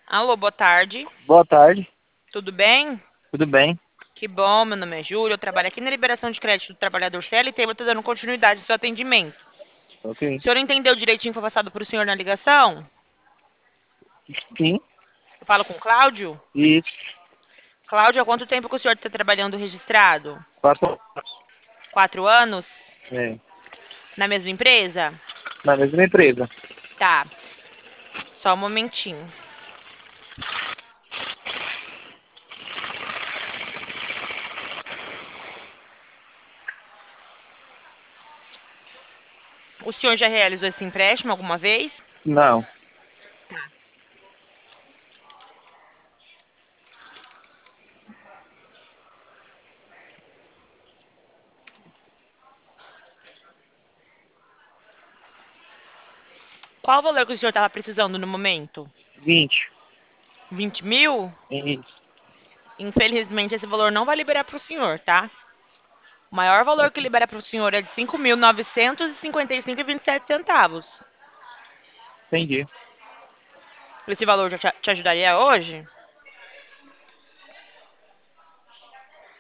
Alô, boa tarde. Boa tarde, Tudo bem? tudo bem? Que bom, meu nome é Júlia. Eu trabalho aqui na liberação de crédito do trabalhador CLT e vou estar dando continuidade ao seu atendimento. Ok. O senhor entendeu direitinho o que foi passado para o senhor na ligação? Sim, Eu falo com o Cláudio? isso. Cláudio, há quanto tempo que o senhor está trabalhando registrado? 4 anos. 4 anos? É, Na mesma empresa? na mesma empresa. Tá, só um momentinho. O senhor já realizou esse empréstimo alguma vez? Não, Qual o valor que o senhor estava precisando no momento? 20. 20 mil? Isso. Infelizmente, esse valor não vai liberar para o senhor, tá? O maior valor que Ok. libera para o senhor é de 5.955,27 centavos. Entendi. Esse valor já te ajudaria hoje?